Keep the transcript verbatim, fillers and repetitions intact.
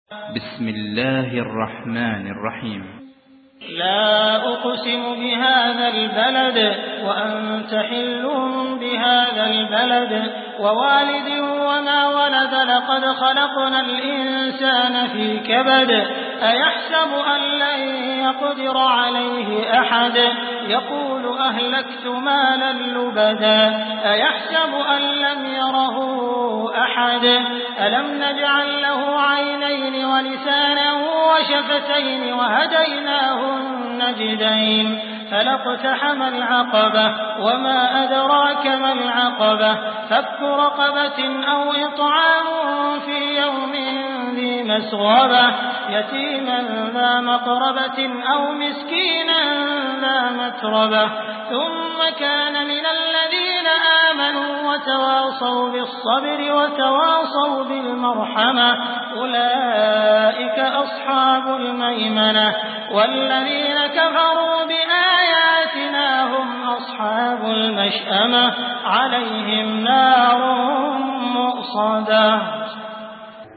بسم الله الرحمن الرحيم. لا أقسم بهذا البلد وأنت حل بهذا البلد ووالد وما ولد لقد خلقنا الإنسان في كبد أيحسب أن لن يقدر عليه أحد يقول أهلكت مالا لبدا أيحسب أن لم يره أحد ألم نجعل له عينين ولسانا وشفتين وهديناه النجدين فلاقتحم العقبة وما أدراك ما العقبة فك رقبة أو إطعام في يوم ذي مسغبة يتيما ذا مقربة أو مسكينا ذا متربة ثم كان من الذين آمنوا وتواصوا بالصبر وتواصوا بالمرحمة أولئك أصحاب الميمنة والذين كفروا بآياتنا هم أصحاب المشأمة عليهم نار مؤصدة.